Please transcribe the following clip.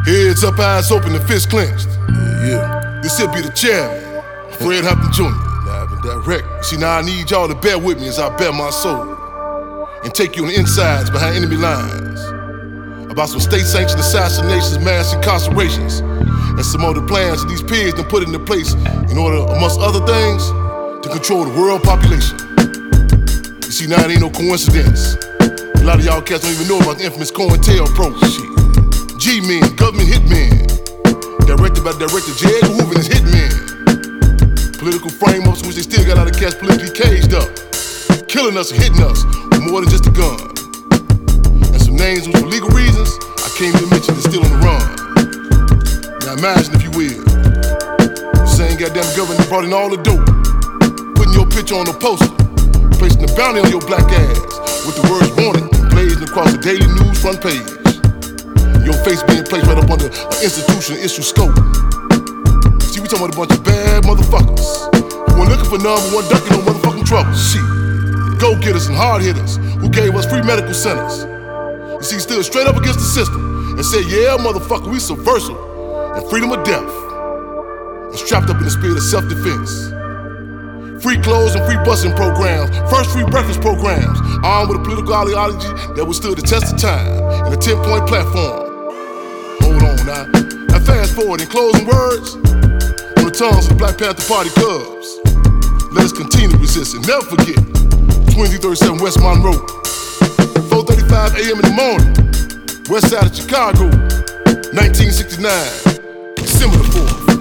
Heads up, eyes open, and fists clenched. Yeah. This here be the chairman, Fred Hampton Jr. Live and direct. See, now I need y'all to bear with me as I bear my soul and take you on the insides behind enemy lines about some state-sanctioned assassinations, mass incarcerations, and some other plans that these pigs done put into place in order, amongst other things, to control the world population. You see, now it ain't no coincidence. A lot of y'all cats don't even know about the infamous COINTELPRO shit. G-Men, government hitmen, directed by Director J. Edgar Hoover and his hitmen. Political frame-ups in which they still got a lot of cats politically caged up, killing us and hitting us with more than just a gun. And some names which for legal reasons I can't even mention is still on the run. Now imagine, if you will, the same goddamn government brought in all the dope, putting your picture on a poster, placing the bounty on your black ass with the words wanted blazing across the daily news front page. Your face being placed right up under an institutional issue scope. See, we talking about a bunch of bad motherfuckers who were looking for number one, ducking no motherfucking trouble. Shit. Go-getters and hard-hitters who gave us free medical centers. You see, stood straight up against the system and said, yeah, motherfucker, we subversive and freedom of death. And strapped up in the spirit of self-defense. Free clothes and free busing programs, first free breakfast programs, armed with a political ideology that withstood the test of time and a 10-point platform. Hold on now. Now fast forward in closing words on the tongues of the Black Panther Party cubs. Let us continue to resist and never forget 2337 West Monroe, 4:35 a.m. in the morning, west side of Chicago, 1969, December the 4th.